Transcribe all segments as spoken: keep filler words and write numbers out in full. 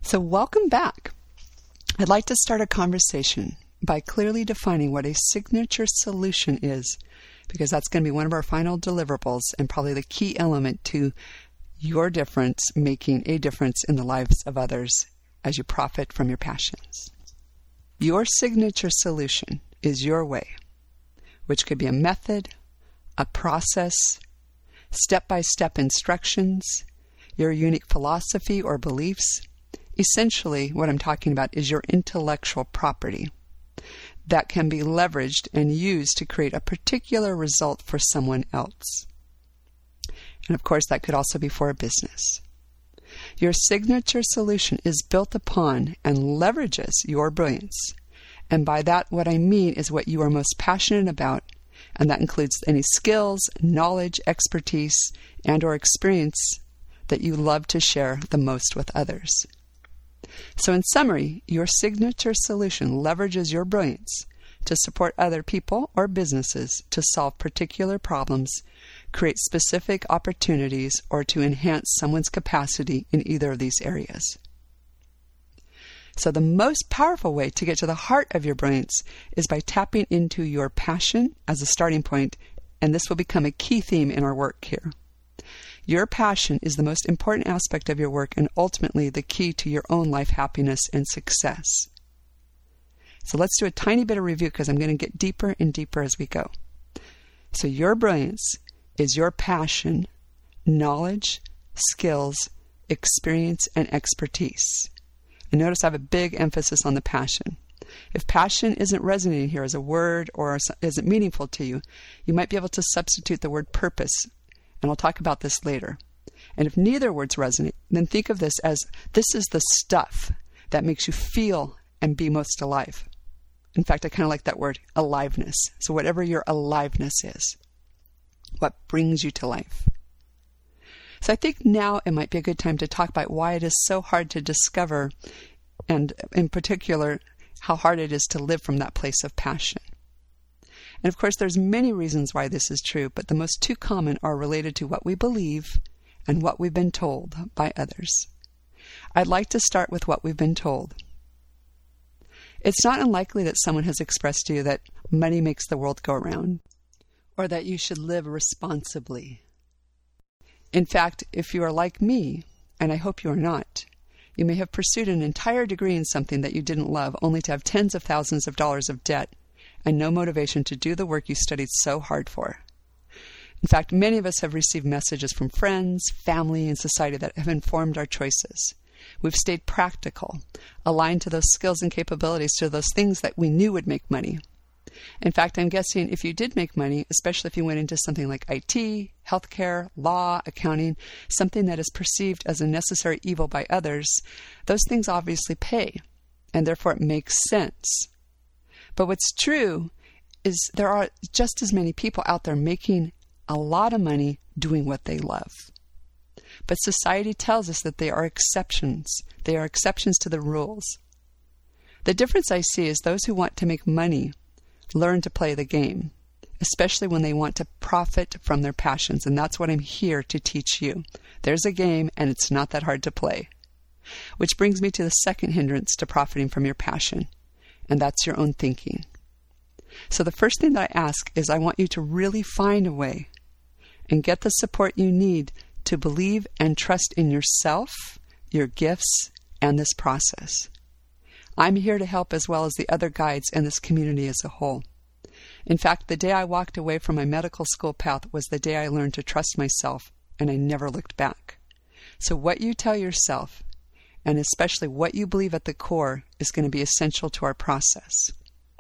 So welcome back. I'd like to start a conversation by clearly defining what a signature solution is, because that's going to be one of our final deliverables and probably the key element to your difference, making a difference in the lives of others as you profit from your passions. Your signature solution is your way, which could be a method, a process, step-by-step instructions, your unique philosophy or beliefs. Essentially, what I'm talking about is your intellectual property that can be leveraged and used to create a particular result for someone else. And of course, that could also be for a business. Your signature solution is built upon and leverages your brilliance. And by that, what I mean is what you are most passionate about, and that includes any skills, knowledge, expertise, and or experience that you love to share the most with others. So in summary, your signature solution leverages your brilliance to support other people or businesses to solve particular problems, create specific opportunities, or to enhance someone's capacity in either of these areas. So the most powerful way to get to the heart of your brilliance is by tapping into your passion as a starting point, and this will become a key theme in our work here. Your passion is the most important aspect of your work and ultimately the key to your own life happiness and success. So let's do a tiny bit of review because I'm going to get deeper and deeper as we go. So your brilliance is your passion, knowledge, skills, experience, and expertise. And notice I have a big emphasis on the passion. If passion isn't resonating here as a word or isn't meaningful to you, you might be able to substitute the word purpose, and I'll talk about this later. And if neither words resonate, then think of this as this is the stuff that makes you feel and be most alive. In fact, I kind of like that word, aliveness. So whatever your aliveness is, what brings you to life. So I think now it might be a good time to talk about why it is so hard to discover, and in particular, how hard it is to live from that place of passion. And of course, there's many reasons why this is true, but the most two common are related to what we believe and what we've been told by others. I'd like to start with what we've been told. It's not unlikely that someone has expressed to you that money makes the world go around, or that you should live responsibly. In fact, if you are like me, and I hope you are not, you may have pursued an entire degree in something that you didn't love, only to have tens of thousands of dollars of debt and no motivation to do the work you studied so hard for. In fact, many of us have received messages from friends, family, and society that have informed our choices. We've stayed practical, aligned to those skills and capabilities, to those things that we knew would make money. In fact, I'm guessing if you did make money, especially if you went into something like I T, healthcare, law, accounting, something that is perceived as a necessary evil by others, those things obviously pay, and therefore it makes sense. But what's true is there are just as many people out there making a lot of money doing what they love. But society tells us that they are exceptions. They are exceptions to the rules. The difference I see is those who want to make money learn to play the game, especially when they want to profit from their passions. And that's what I'm here to teach you. There's a game, and it's not that hard to play. Which brings me to the second hindrance to profiting from your passion, and that's your own thinking. So the first thing that I ask is I want you to really find a way and get the support you need to believe and trust in yourself, your gifts, and this process. I'm here to help as well as the other guides and this community as a whole. In fact, the day I walked away from my medical school path was the day I learned to trust myself, and I never looked back. So what you tell yourself, and especially what you believe at the core, is going to be essential to our process.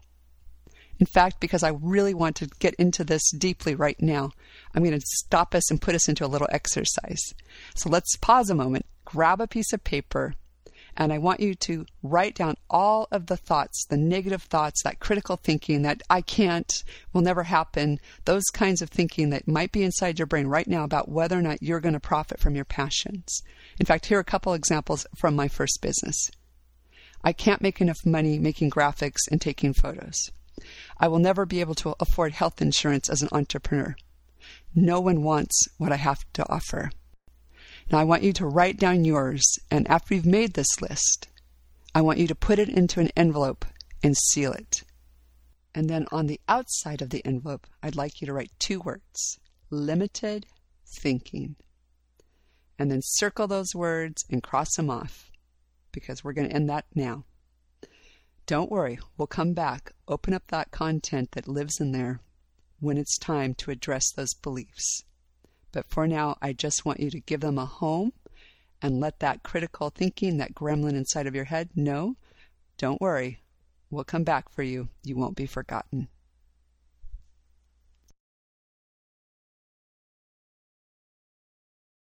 In fact, because I really want to get into this deeply right now, I'm going to stop us and put us into a little exercise. So let's pause a moment, grab a piece of paper, and I want you to write down all of the thoughts, the negative thoughts, that critical thinking, that I can't, will never happen, those kinds of thinking that might be inside your brain right now about whether or not you're going to profit from your passions. In fact, here are a couple examples from my first business. I can't make enough money making graphics and taking photos. I will never be able to afford health insurance as an entrepreneur. No one wants what I have to offer. Now I want you to write down yours, and after you've made this list, I want you to put it into an envelope and seal it. And then on the outside of the envelope, I'd like you to write two words: limited thinking. And then circle those words and cross them off, because we're going to end that now. Don't worry, we'll come back, open up that content that lives in there when it's time to address those beliefs. But for now, I just want you to give them a home and let that critical thinking, that gremlin inside of your head, know, don't worry, we'll come back for you. You won't be forgotten.